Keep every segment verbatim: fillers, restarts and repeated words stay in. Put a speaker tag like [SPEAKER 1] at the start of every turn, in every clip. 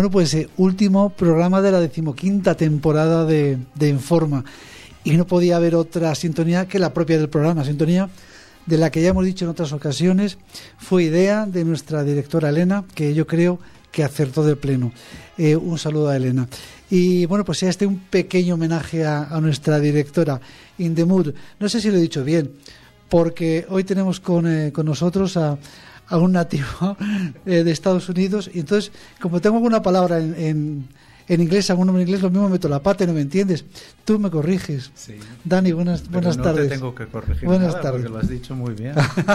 [SPEAKER 1] Bueno, pues eh, último programa de la decimoquinta temporada de, de Informa. Y no podía haber otra sintonía que la propia del programa, sintonía de la que ya hemos dicho en otras ocasiones, fue idea de nuestra directora Elena, que yo creo que acertó de pleno. Eh, un saludo a Elena. Y bueno, pues ya este un pequeño homenaje a, a nuestra directora, In the Mood. No sé si lo he dicho bien, porque hoy tenemos con, eh, con nosotros a, a un nativo eh, de Estados Unidos, y entonces, como tengo alguna palabra en, en, en inglés, algún nombre en inglés, lo mismo meto la pata y no me entiendes. Tú me corriges.
[SPEAKER 2] Sí.
[SPEAKER 1] Dani, buenas,
[SPEAKER 2] Pero
[SPEAKER 1] buenas
[SPEAKER 2] no
[SPEAKER 1] tardes.
[SPEAKER 2] Te tengo que corregir
[SPEAKER 1] buenas
[SPEAKER 2] nada,
[SPEAKER 1] tardes.
[SPEAKER 2] Porque lo has dicho muy bien.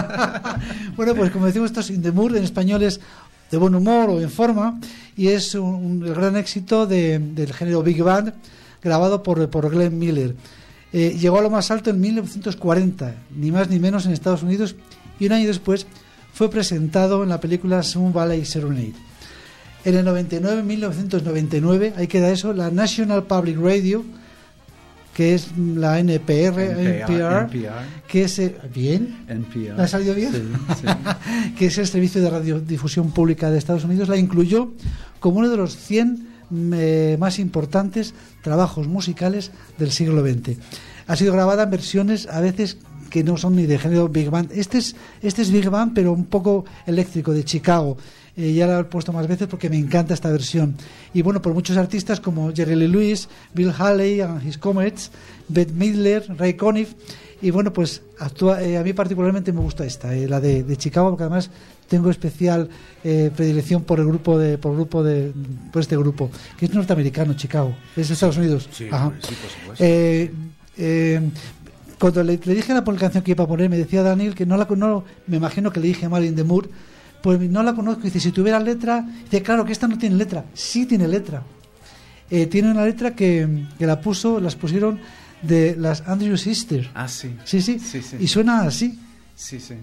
[SPEAKER 1] Bueno, pues como decimos, esto es In the Mood, en español es de buen humor o en forma, y es un, un el gran éxito de, del género Big Band, grabado por, por Glenn Miller. Eh, llegó a lo más alto en mil novecientos cuarenta, ni más ni menos, en Estados Unidos, y un año después fue presentado en la película Sun Valley Serenade. En el noventa y nueve, mil novecientos noventa y nueve, ahí queda eso, la National Public Radio, que es la N P R, N P R,
[SPEAKER 2] N P R,
[SPEAKER 1] que es eh, bien,
[SPEAKER 2] N P R.
[SPEAKER 1] ¿ha salido bien?
[SPEAKER 2] Sí, sí.
[SPEAKER 1] Que es el Servicio de Radiodifusión Pública de Estados Unidos, la incluyó como uno de los cien eh, más importantes trabajos musicales del siglo veinte. Ha sido grabada en versiones a veces que no son ni de género Big Band. Este es, este es Big Band, pero un poco eléctrico, de Chicago. Eh, ya la he puesto más veces porque me encanta esta versión. Y bueno, por muchos artistas como Jerry Lee Lewis, Bill Haley and His Comets, Bette Midler, Ray Conniff. Y bueno, pues actúa, eh, a mí particularmente me gusta esta, eh, la de, de Chicago, porque además tengo especial eh, predilección por el grupo de, por el grupo de, por este grupo, que es norteamericano, Chicago, es de Estados Unidos.
[SPEAKER 3] Sí,
[SPEAKER 1] Ajá.
[SPEAKER 3] sí, por supuesto.
[SPEAKER 1] Eh, eh, cuando le, le dije la canción que iba a poner, me decía Daniel que no la no, me imagino que le dije mal In the Mood, pues no la conozco. Dice, si tuviera letra, dice, claro que esta no tiene letra. Sí tiene letra. Eh, tiene una letra que, que la puso, las pusieron de las Andrew Sisters.
[SPEAKER 2] Ah, sí.
[SPEAKER 1] Sí, sí.
[SPEAKER 2] Sí, sí.
[SPEAKER 1] Y suena así.
[SPEAKER 2] Sí, sí.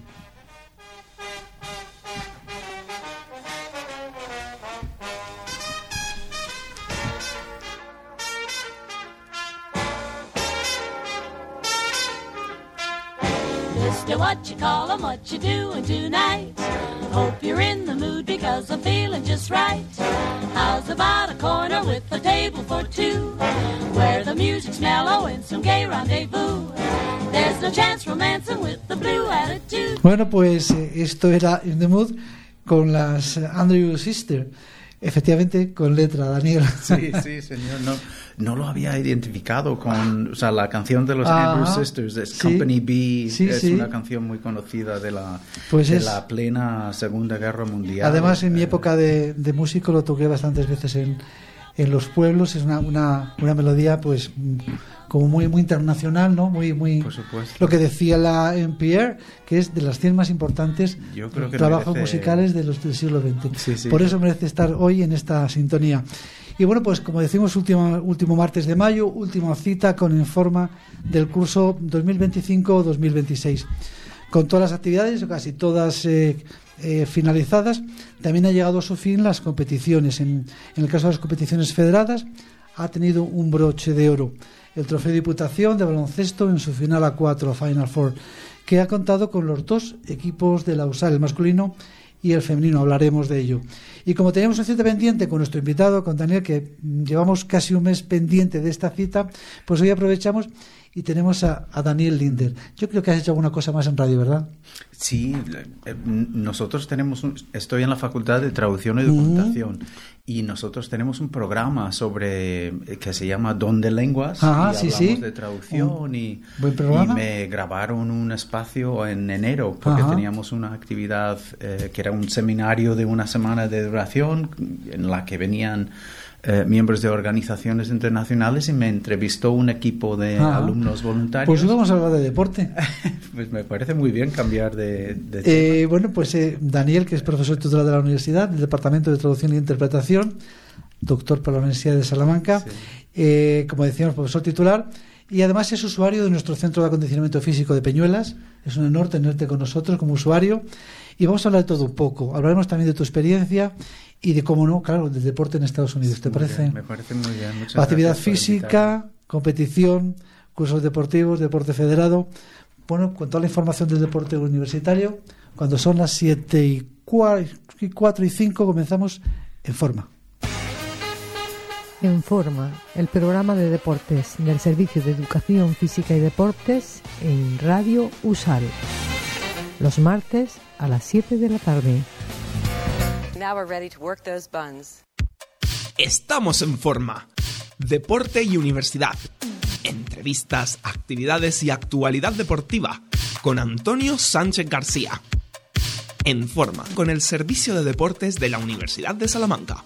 [SPEAKER 4] Mister, what you call 'em, what you doing tonight? Hope you're in the mood because I'm feeling just right. How's about a corner with a table for two, where the music's mellow and some gay rendezvous? There's no chance romancing with the blue attitude.
[SPEAKER 1] Bueno, pues eh, esto era In the Mood con las Andrew Sisters. Efectivamente, con letra, Daniel.
[SPEAKER 2] Sí, sí, señor. No, no lo había identificado con, o sea, la canción de los
[SPEAKER 1] Ajá,
[SPEAKER 2] Andrew Sisters, es
[SPEAKER 1] sí.
[SPEAKER 2] Company B,
[SPEAKER 1] Sí,
[SPEAKER 2] es
[SPEAKER 1] sí.
[SPEAKER 2] una canción muy conocida de la,
[SPEAKER 1] Pues
[SPEAKER 2] de
[SPEAKER 1] es-
[SPEAKER 2] la plena Segunda Guerra Mundial.
[SPEAKER 1] Además, en mi
[SPEAKER 2] Eh,
[SPEAKER 1] época de, de músico lo toqué bastantes veces en, en los pueblos. Es una, una, una melodía, pues, mm, como muy muy internacional, ¿no? Muy muy
[SPEAKER 2] Por supuesto.
[SPEAKER 1] lo que decía la N P R, que es de las cien más importantes
[SPEAKER 2] Yo creo que
[SPEAKER 1] trabajos
[SPEAKER 2] merece-
[SPEAKER 1] musicales de los del siglo veinte.
[SPEAKER 2] Sí, sí.
[SPEAKER 1] Por eso merece estar hoy en esta sintonía. Y bueno, pues como decimos, último, último martes de mayo, última cita con Informa del curso dos mil veinticinco dos mil veintiséis. Con todas las actividades, o casi todas eh, eh, finalizadas, también ha llegado a su fin las competiciones. En, en el caso de las competiciones federadas, ha tenido un broche de oro. El Trofeo Diputación de baloncesto en su final a cuatro, Final Four, que ha contado con los dos equipos de la U S A L, el masculino y el femenino. Hablaremos de ello. Y como teníamos una cita pendiente con nuestro invitado, con Daniel, que mm, llevamos casi un mes pendiente de esta cita, pues hoy aprovechamos y tenemos a, a Daniel Linder. Yo creo que has hecho alguna cosa más en radio, ¿verdad?
[SPEAKER 2] Sí, eh, nosotros tenemos un, estoy en la Facultad de Traducción y Documentación, uh-huh. y nosotros tenemos un programa sobre que se llama Don de Lenguas.
[SPEAKER 1] Ah,
[SPEAKER 2] y
[SPEAKER 1] sí,
[SPEAKER 2] hablamos
[SPEAKER 1] sí.
[SPEAKER 2] de traducción
[SPEAKER 1] un
[SPEAKER 2] y,
[SPEAKER 1] buen programa.
[SPEAKER 2] y me grabaron un espacio en enero porque
[SPEAKER 1] Ajá.
[SPEAKER 2] teníamos una actividad eh, que era un seminario de una semana de duración en la que venían Eh, miembros de organizaciones internacionales y me entrevistó un equipo de
[SPEAKER 1] ah,
[SPEAKER 2] alumnos voluntarios.
[SPEAKER 1] Pues hoy vamos a hablar de deporte.
[SPEAKER 2] Pues me parece muy bien cambiar de, de
[SPEAKER 1] eh, bueno, pues eh, Daniel, que es profesor titular de la universidad, del Departamento de Traducción e Interpretación, doctor por la Universidad de Salamanca, sí. eh, como decíamos, profesor titular, y además es usuario de nuestro Centro de Acondicionamiento Físico de Peñuelas. Es un honor tenerte con nosotros como usuario, y vamos a hablar de todo un poco. Hablaremos también de tu experiencia y de, cómo no, claro, del deporte en Estados Unidos. ¿Te
[SPEAKER 2] muy
[SPEAKER 1] parece?
[SPEAKER 2] Bien, me parece muy bien. Muchas
[SPEAKER 1] Actividad
[SPEAKER 2] gracias por
[SPEAKER 1] física,
[SPEAKER 2] invitarme.
[SPEAKER 1] competición, cursos deportivos, deporte federado. Bueno, con toda la información del deporte universitario, cuando son las siete y cuatro y cinco comenzamos en forma.
[SPEAKER 3] En Forma, el programa de deportes del Servicio de Educación Física y Deportes en Radio USAL. Los martes a las siete de la tarde.
[SPEAKER 5] Now we're ready to work those buns.
[SPEAKER 6] Estamos en Forma. Deporte y universidad. Entrevistas, actividades y actualidad deportiva con Antonio Sánchez García. En Forma, con el Servicio de Deportes de la Universidad de Salamanca.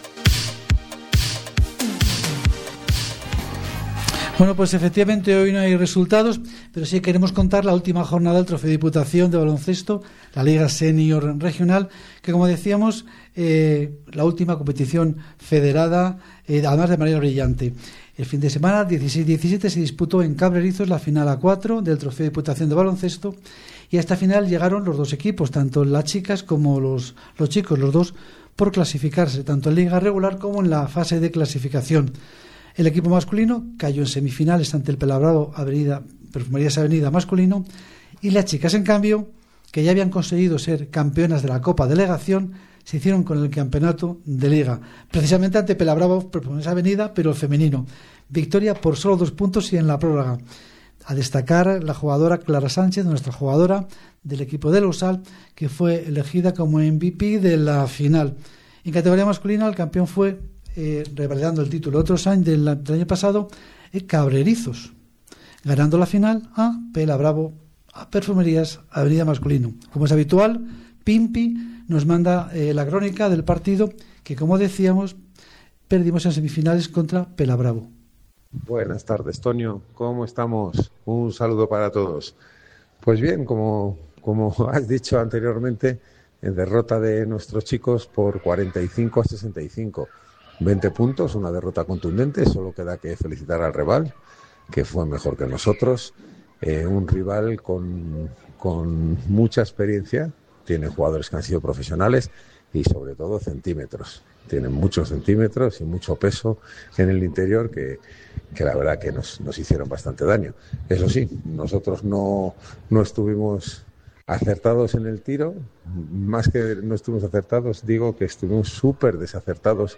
[SPEAKER 1] Bueno, pues efectivamente hoy no hay resultados, pero sí queremos contar la última jornada del Trofeo Diputación de baloncesto, la Liga Senior Regional, que como decíamos, eh, la última competición federada, eh, además de manera brillante. El fin de semana, dieciséis diecisiete, se disputó en Cabrerizos la final A cuatro del Trofeo Diputación de baloncesto, y a esta final llegaron los dos equipos, tanto las chicas como los, los chicos, los dos por clasificarse, tanto en Liga regular como en la fase de clasificación. El equipo masculino cayó en semifinales ante el Pelabravo Avenida, Perfumerías Avenida masculino, y las chicas, en cambio, que ya habían conseguido ser campeonas de la Copa Delegación, se hicieron con el campeonato de Liga, precisamente ante Pelabravo Perfumerías Avenida, pero el femenino. Victoria por solo dos puntos y en la prórroga. A destacar la jugadora Clara Sánchez, nuestra jugadora del equipo de Losal, que fue elegida como M V P de la final. En categoría masculina, el campeón fue, Eh, revalidando el título otros años del, del año pasado, eh, Cabrerizos, ganando la final a Pelabravo a Perfumerías Avenida masculino. Como es habitual, Pimpi nos manda eh, la crónica del partido que, como decíamos, perdimos en semifinales contra Pelabravo.
[SPEAKER 7] Buenas tardes, Tonio, ¿cómo estamos? Un saludo para todos. Pues bien, como, como has dicho anteriormente, en derrota de nuestros chicos por cuarenta y cinco a sesenta y cinco. veinte puntos, una derrota contundente, solo queda que felicitar al rival, que fue mejor que nosotros, eh, un rival con, con mucha experiencia, tiene jugadores que han sido profesionales y sobre todo centímetros, tienen muchos centímetros y mucho peso en el interior que, que la verdad que nos, nos hicieron bastante daño. Eso sí, nosotros no, no estuvimos acertados en el tiro, más que no estuvimos acertados, digo que estuvimos súper desacertados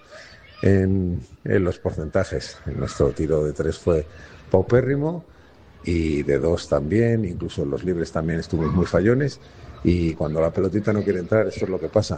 [SPEAKER 7] En, en los porcentajes. Nuestro tiro de tres fue paupérrimo y de dos también, incluso en los libres también estuvimos muy fallones, y cuando la pelotita no quiere entrar, esto es lo que pasa.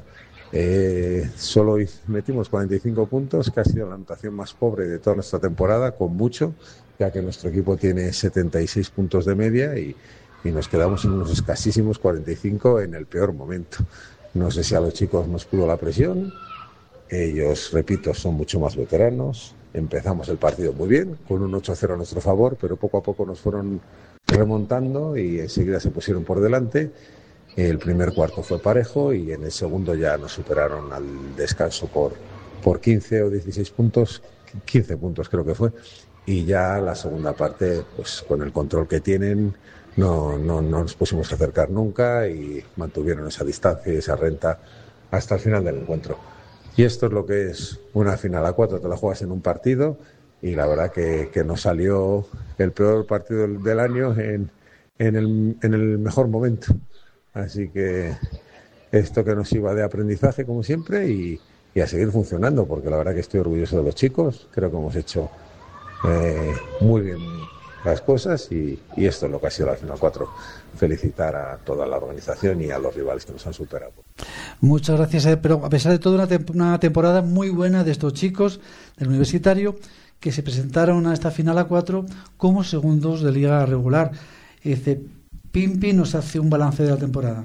[SPEAKER 7] Eh, solo metimos cuarenta y cinco puntos, que ha sido la anotación más pobre de toda nuestra temporada, con mucho, ya que nuestro equipo tiene setenta y seis puntos de media y, y nos quedamos en unos escasísimos cuarenta y cinco en el peor momento. No sé si a los chicos nos pudo la presión. Ellos, repito, son mucho más veteranos. Empezamos el partido muy bien, con un ocho cero a nuestro favor, pero poco a poco nos fueron remontando y enseguida se pusieron por delante. El primer cuarto fue parejo y en el segundo ya nos superaron al descanso por, por quince o dieciséis puntos, quince puntos creo que fue. Y ya la segunda parte, pues con el control que tienen, no, no, no nos pusimos a acercar nunca y mantuvieron esa distancia y esa renta hasta el final del encuentro. Y esto es lo que es una final a cuatro, te la juegas en un partido y la verdad que, que nos salió el peor partido del, del año en, en, el, en el mejor momento. Así que esto que nos iba de aprendizaje como siempre y, y a seguir funcionando, porque la verdad que estoy orgulloso de los chicos, creo que hemos hecho eh, muy bien las cosas y, y esto es lo que ha sido la final cuatro. Felicitar a toda la organización y a los rivales que nos han superado.
[SPEAKER 1] Muchas gracias, eh, pero a pesar de todo una, temp- una temporada muy buena de estos chicos del universitario que se presentaron a esta final a cuatro como segundos de liga regular. Dice, Pimpi nos hace un balance de la temporada.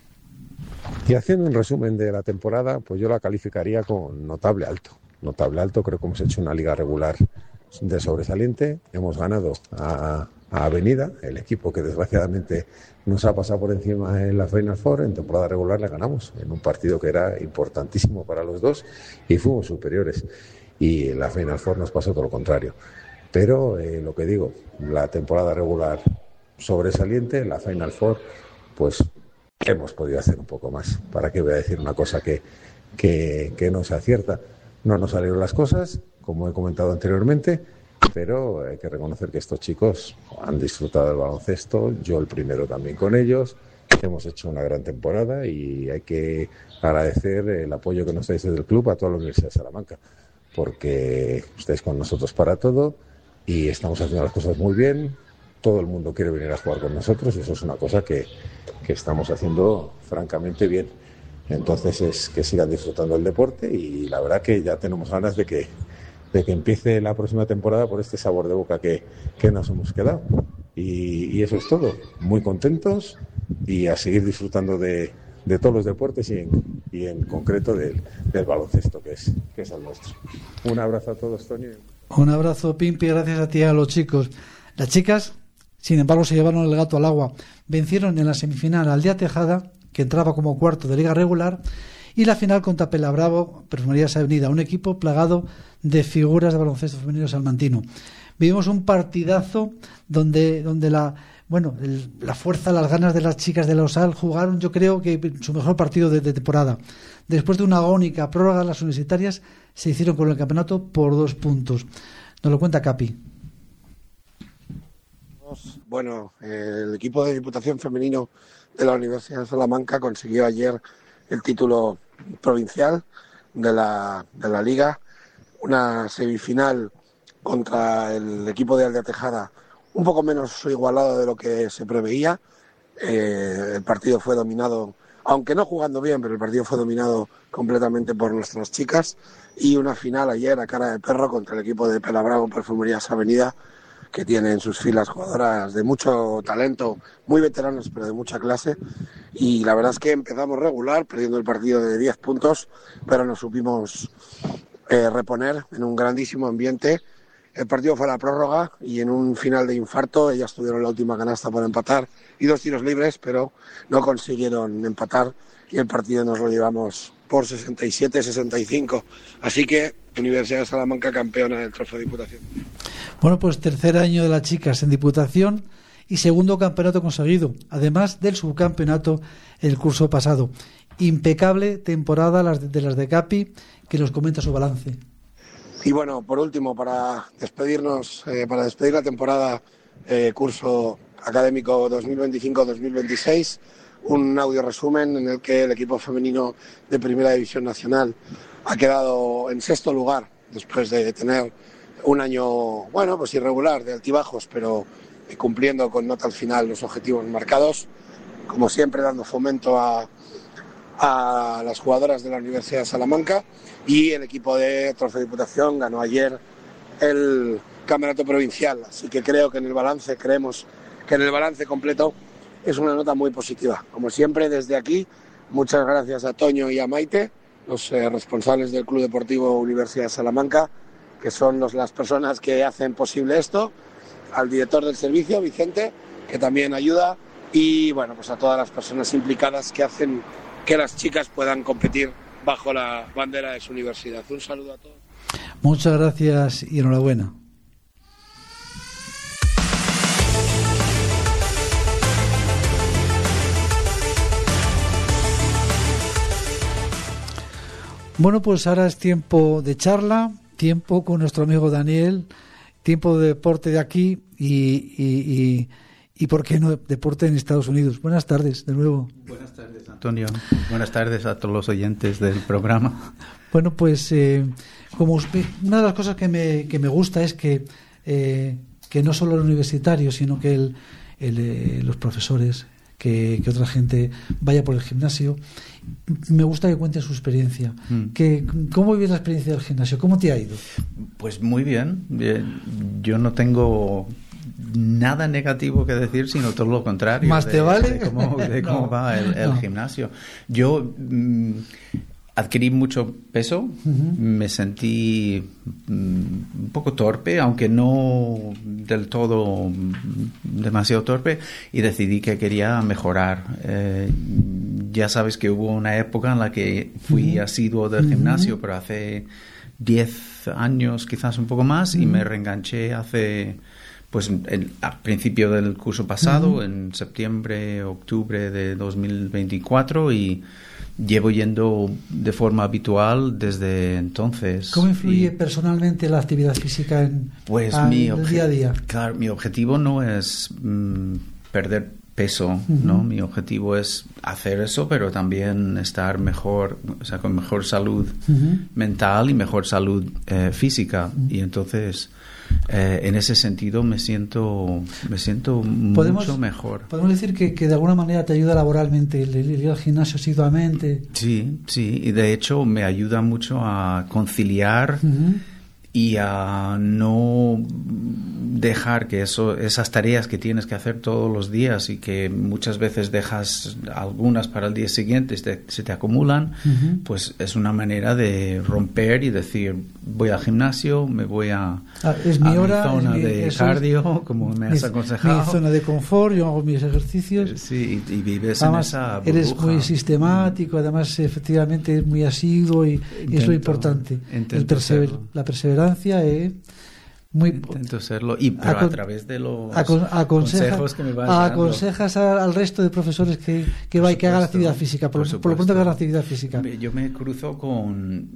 [SPEAKER 7] Y haciendo un resumen de la temporada, pues yo la calificaría con notable alto. Notable alto, creo que hemos hecho una liga regular de sobresaliente, hemos ganado a, a Avenida, el equipo que desgraciadamente nos ha pasado por encima en la Final Four. En temporada regular le ganamos en un partido que era importantísimo para los dos y fuimos superiores, y en la Final Four nos pasó todo lo contrario. Pero eh, lo que digo, la temporada regular sobresaliente, la Final Four pues hemos podido hacer un poco más. ¿Para qué voy a decir una cosa que, que, que no se acierta? No nos salieron las cosas, como he comentado anteriormente, pero hay que reconocer que estos chicos han disfrutado del baloncesto, yo el primero también con ellos. Hemos hecho una gran temporada y hay que agradecer el apoyo que nos dais desde el club a toda la Universidad de Salamanca, porque estáis con nosotros para todo y estamos haciendo las cosas muy bien. Todo el mundo quiere venir a jugar con nosotros y eso es una cosa que, que estamos haciendo francamente bien. Entonces es que sigan disfrutando del deporte y la verdad que ya tenemos ganas de que, de que empiece la próxima temporada por este sabor de boca que, que nos hemos quedado. Y, y eso es todo. Muy contentos y a seguir disfrutando de, de todos los deportes y en, y en concreto del, del baloncesto, que es, que es el nuestro. Un abrazo a todos, Tony.
[SPEAKER 1] Un abrazo, Pimpi, gracias a ti y a los chicos. Las chicas, sin embargo, se llevaron el gato al agua. Vencieron en la semifinal al Aldea Tejada, que entraba como cuarto de liga regular, y la final contra Pelabravo, Perfumerías Avenida, un equipo plagado de figuras de baloncesto femenino salmantino. Vivimos un partidazo donde, donde la, bueno, el, la fuerza, las ganas de las chicas de la OSAL jugaron, yo creo que su mejor partido de, de temporada. Después de una agónica prórroga, las universitarias se hicieron con el campeonato por dos puntos. Nos lo cuenta Capi.
[SPEAKER 8] Bueno, el equipo de Diputación Femenino de la Universidad de Salamanca consiguió ayer el título provincial de la, de la Liga, una semifinal contra el equipo de Aldea Tejada un poco menos igualado de lo que se preveía. Eh, el partido fue dominado, aunque no jugando bien, pero el partido fue dominado completamente por nuestras chicas, y una final ayer a cara de perro contra el equipo de Pelabravo Perfumerías Avenida, que tiene en sus filas jugadoras de mucho talento, muy veteranas, pero de mucha clase. Y la verdad es que empezamos regular, perdiendo el partido de diez puntos, pero nos supimos eh, reponer en un grandísimo ambiente. El partido fue a la prórroga y en un final de infarto ellas tuvieron la última canasta para empatar y dos tiros libres, pero no consiguieron empatar y el partido nos lo llevamos por sesenta y siete a sesenta y cinco. Así que Universidad de Salamanca campeona del Trofeo de Diputación.
[SPEAKER 1] Bueno, pues tercer año de las chicas en Diputación y segundo campeonato conseguido, además del subcampeonato el curso pasado. Impecable temporada las de las de Capi, que nos comenta su balance.
[SPEAKER 8] Y bueno, por último, para despedirnos, eh, para despedir la temporada eh, curso académico dos mil veinticinco dos mil veintiséis, un audio resumen en el que el equipo femenino de Primera División Nacional ha quedado en sexto lugar después de tener un año, bueno, pues irregular, de altibajos, pero cumpliendo con nota al final los objetivos marcados, como siempre dando fomento a, a las jugadoras de la Universidad de Salamanca, y el equipo de Trofeo de Diputación ganó ayer el campeonato provincial, así que creo que en el balance, creemos que en el balance completo es una nota muy positiva. Como siempre, desde aquí, muchas gracias a Toño y a Maite, los eh, responsables del Club Deportivo Universidad de Salamanca, que son los, las personas que hacen posible esto, al director del servicio, Vicente, que también ayuda, y bueno, pues a todas las personas implicadas que hacen que las chicas puedan competir bajo la bandera de su universidad. Un saludo a todos.
[SPEAKER 1] Muchas gracias y enhorabuena. Bueno, pues ahora es tiempo de charla, tiempo con nuestro amigo Daniel, tiempo de deporte de aquí y, y, y, y ¿por qué no deporte en Estados Unidos? Buenas tardes, de nuevo.
[SPEAKER 2] Buenas tardes, Antonio. Buenas tardes a todos los oyentes del programa.
[SPEAKER 1] Bueno, pues eh, como una de las cosas que me, que me gusta es que, eh, que no solo el universitario, sino que el, el, eh, los profesores, que, que otra gente vaya por el gimnasio. Me gusta que cuente su experiencia. Mm. Que, ¿Cómo vives la experiencia del gimnasio? ¿Cómo te ha ido?
[SPEAKER 2] Pues muy bien. Yo no tengo nada negativo que decir, sino todo lo contrario.
[SPEAKER 1] ¿Más
[SPEAKER 2] de,
[SPEAKER 1] te vale?
[SPEAKER 2] De cómo, de cómo no, va el, el no. gimnasio. Yo mmm, adquirí mucho peso, uh-huh. me sentí mmm, un poco torpe, aunque no del todo demasiado torpe, y decidí que quería mejorar. Eh, ya sabes que hubo una época en la que fui uh-huh. asiduo del uh-huh. gimnasio, pero hace diez años, quizás un poco más, uh-huh. y me reenganché hace... Pues el, al principio del curso pasado, uh-huh. en septiembre, octubre de dos mil veinticuatro, y llevo yendo de forma habitual desde entonces.
[SPEAKER 1] ¿Cómo influye
[SPEAKER 2] y,
[SPEAKER 1] personalmente la actividad física en
[SPEAKER 2] pues
[SPEAKER 1] al,
[SPEAKER 2] mi
[SPEAKER 1] el
[SPEAKER 2] obje-
[SPEAKER 1] día a día?
[SPEAKER 2] Claro, mi objetivo no es mm, perder peso, uh-huh. ¿no? Mi objetivo es hacer eso, pero también estar mejor, o sea, con mejor salud uh-huh. mental y mejor salud eh, física. Uh-huh. Y entonces, eh, en ese sentido, me siento me siento mucho mejor.
[SPEAKER 1] Podemos decir que, que de alguna manera te ayuda laboralmente el, el ir al gimnasio asiduamente.
[SPEAKER 2] Sí, sí, y de hecho me ayuda mucho a conciliar uh-huh. y a no dejar que eso, esas tareas que tienes que hacer todos los días y que muchas veces dejas algunas para el día siguiente, se te, se te acumulan, uh-huh. pues es una manera de romper y decir, voy al gimnasio, me voy a,
[SPEAKER 1] ah, es mi,
[SPEAKER 2] a
[SPEAKER 1] hora,
[SPEAKER 2] mi zona
[SPEAKER 1] es mi,
[SPEAKER 2] de cardio, como me
[SPEAKER 1] mi,
[SPEAKER 2] has aconsejado.
[SPEAKER 1] Mi zona de confort, yo hago mis ejercicios.
[SPEAKER 2] Sí, y, y vives
[SPEAKER 1] además,
[SPEAKER 2] en esa burbuja.
[SPEAKER 1] Eres muy sistemático, además efectivamente es muy asiduo y, intento, y es lo importante. El persever, la perseverancia es... Muy,
[SPEAKER 2] intento serlo, y pero acon, a través de los
[SPEAKER 1] acon, aconseja, consejos que me vas dando. Aconsejas a, al resto de profesores que, que, va, que hagan actividad física, por, por, por lo pronto que hagan actividad física.
[SPEAKER 2] Yo me cruzo con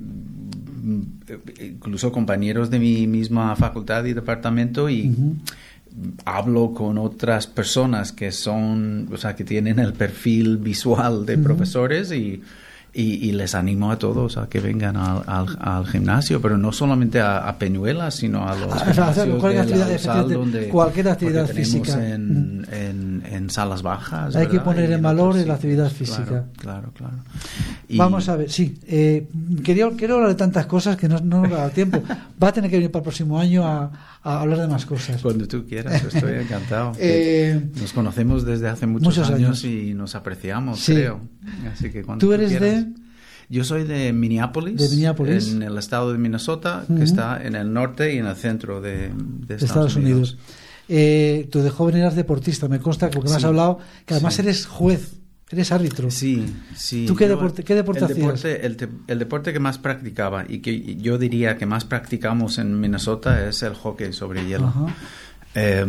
[SPEAKER 2] incluso compañeros de mi misma facultad y departamento y uh-huh. hablo con otras personas que son, o sea, que tienen el perfil visual de uh-huh. profesores y Y, y les animo a todos a que vengan al, al, al gimnasio, pero no solamente a, a Peñuelas, sino a los gimnasios
[SPEAKER 1] cualquier
[SPEAKER 2] de
[SPEAKER 1] actividad,
[SPEAKER 2] Lausal, donde,
[SPEAKER 1] cualquier actividad física.
[SPEAKER 2] En, en, en salas bajas.
[SPEAKER 1] Hay
[SPEAKER 2] ¿verdad?
[SPEAKER 1] que poner
[SPEAKER 2] y
[SPEAKER 1] en valor
[SPEAKER 2] otros,
[SPEAKER 1] la actividad
[SPEAKER 2] sí,
[SPEAKER 1] física.
[SPEAKER 2] Claro, claro, claro.
[SPEAKER 1] Y vamos a ver, sí. Eh, quería, quiero hablar de tantas cosas que no, no nos da tiempo. Va a tener que venir para el próximo año a, a hablar de más cosas.
[SPEAKER 2] Cuando tú quieras, estoy encantado.
[SPEAKER 1] eh,
[SPEAKER 2] nos conocemos desde hace muchos,
[SPEAKER 1] muchos
[SPEAKER 2] años,
[SPEAKER 1] años
[SPEAKER 2] y nos apreciamos,
[SPEAKER 1] sí.
[SPEAKER 2] creo. Así que cuando
[SPEAKER 1] tú
[SPEAKER 2] tú
[SPEAKER 1] eres
[SPEAKER 2] quieras.
[SPEAKER 1] de...
[SPEAKER 2] Yo soy de Minneapolis,
[SPEAKER 1] de Minneapolis,
[SPEAKER 2] en el estado de Minnesota, uh-huh. que está en el norte y en el centro de, de Estados,
[SPEAKER 1] Estados Unidos.
[SPEAKER 2] Unidos.
[SPEAKER 1] Eh, tú de joven eras deportista, me consta, porque sí. me has hablado, que además sí. eres juez, eres árbitro.
[SPEAKER 2] Sí, sí.
[SPEAKER 1] ¿Tú qué
[SPEAKER 2] yo,
[SPEAKER 1] deporte, qué deporte
[SPEAKER 2] el
[SPEAKER 1] hacías?
[SPEAKER 2] Deporte, el, te, el deporte que más practicaba y que yo diría que más practicamos en Minnesota es el hockey sobre hielo. Uh-huh. Eh,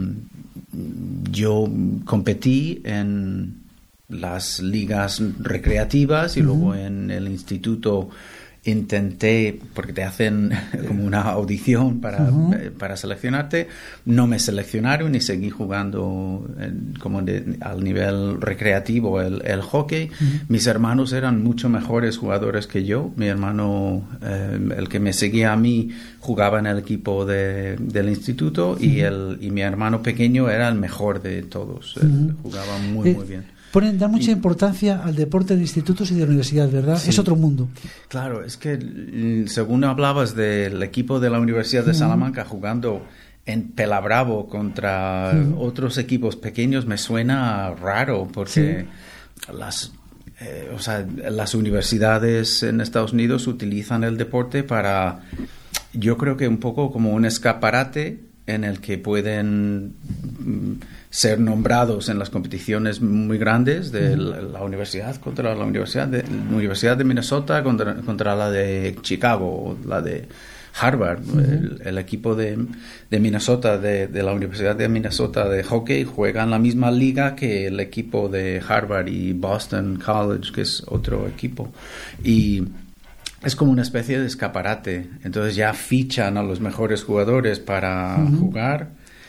[SPEAKER 2] yo competí en las ligas recreativas y uh-huh. luego en el instituto intenté, porque te hacen como una audición para, uh-huh. eh, para seleccionarte, no me seleccionaron y seguí jugando en, como de, al nivel recreativo el, el hockey. Uh-huh. Mis hermanos eran mucho mejores jugadores que yo. Mi hermano, eh, el que me seguía a mí, jugaba en el equipo de, del instituto uh-huh. y, el, y mi hermano pequeño era el mejor de todos. Uh-huh. Él jugaba muy, eh. muy bien.
[SPEAKER 1] Ponen, dan mucha importancia al deporte de institutos y de universidades, ¿verdad? Sí. Es otro mundo.
[SPEAKER 2] Claro, es que según hablabas del equipo de la Universidad de Salamanca uh-huh. jugando en Pelabravo contra uh-huh. otros equipos pequeños, me suena raro porque sí. las, eh, o sea, las universidades en Estados Unidos utilizan el deporte para, yo creo que un poco como un escaparate en el que pueden ser nombrados en las competiciones muy grandes de la, la universidad contra la universidad de la Universidad de Minnesota contra, contra la de Chicago o la de Harvard. Uh-huh. el, el equipo de, de Minnesota de, de la Universidad de Minnesota de hockey juega en la misma liga que el equipo de Harvard y Boston College, que es otro equipo, y es como una especie de escaparate. Entonces ya fichan a los mejores jugadores para uh-huh. jugar.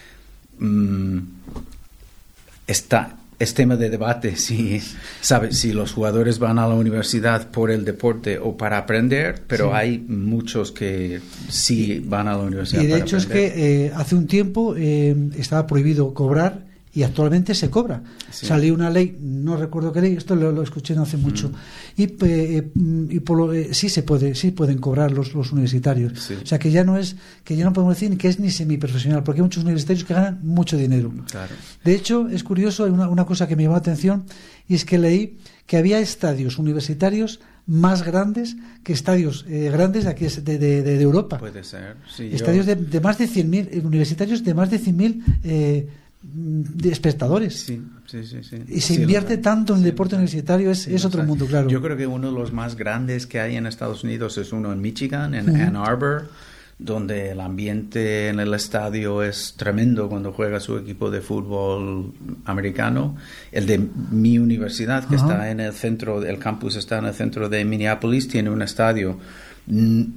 [SPEAKER 2] Mm, está, es tema de debate si, ¿sabes? Si los jugadores van a la universidad por el deporte o para aprender, pero sí. hay muchos que sí van a la universidad para aprender.
[SPEAKER 1] Y de hecho es que eh, hace un tiempo eh, estaba prohibido cobrar y actualmente se cobra. Sí. Salió una ley, no recuerdo qué ley, esto lo, lo escuché no hace mucho, mm. y, eh, y por lo, eh, sí se puede, sí pueden cobrar los, los universitarios. Sí. O sea que ya no es, que ya no podemos decir que es ni semiprofesional, porque hay muchos universitarios que ganan mucho dinero.
[SPEAKER 2] Claro.
[SPEAKER 1] De hecho, es curioso, hay una, una cosa que me llamó la atención, y es que leí que había estadios universitarios más grandes que estadios eh, grandes de aquí de, de, de Europa.
[SPEAKER 2] Puede ser. Sí,
[SPEAKER 1] estadios
[SPEAKER 2] yo...
[SPEAKER 1] de, de más de cien mil, universitarios de más de cien mil eh, de espectadores.
[SPEAKER 2] Sí, sí, sí, sí.
[SPEAKER 1] Y se
[SPEAKER 2] sí,
[SPEAKER 1] invierte
[SPEAKER 2] lo,
[SPEAKER 1] tanto en
[SPEAKER 2] sí,
[SPEAKER 1] el deporte universitario, es,
[SPEAKER 2] sí,
[SPEAKER 1] es otro mundo, claro.
[SPEAKER 2] Yo creo que uno de los más grandes que hay en Estados Unidos es uno en Michigan, en uh-huh. Ann Arbor, donde el ambiente en el estadio es tremendo cuando juega su equipo de fútbol americano. El de mi universidad, que uh-huh. está en el centro, el campus está en el centro de Minneapolis, tiene un estadio